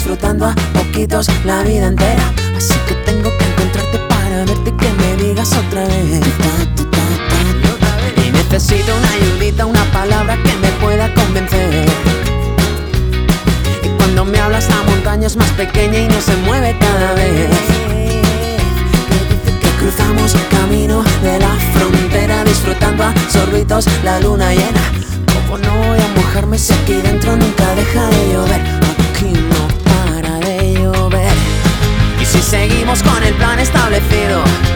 disfrutando a poquitos la vida entera. Así que tengo que encontrarte para verte y que me digas otra vez. Y necesito una ayudita, una palabra que me pueda convencer. Y cuando me hablas la montaña es más pequeña y no se mueve cada vez. Que cruzamos camino de la frontera, disfrutando a sorbitos la luna llena. ¿Cómo no voy a mojarme si aquí dentro nunca deja de llover? Aquí no para de llover. Y si seguimos con el plan establecido,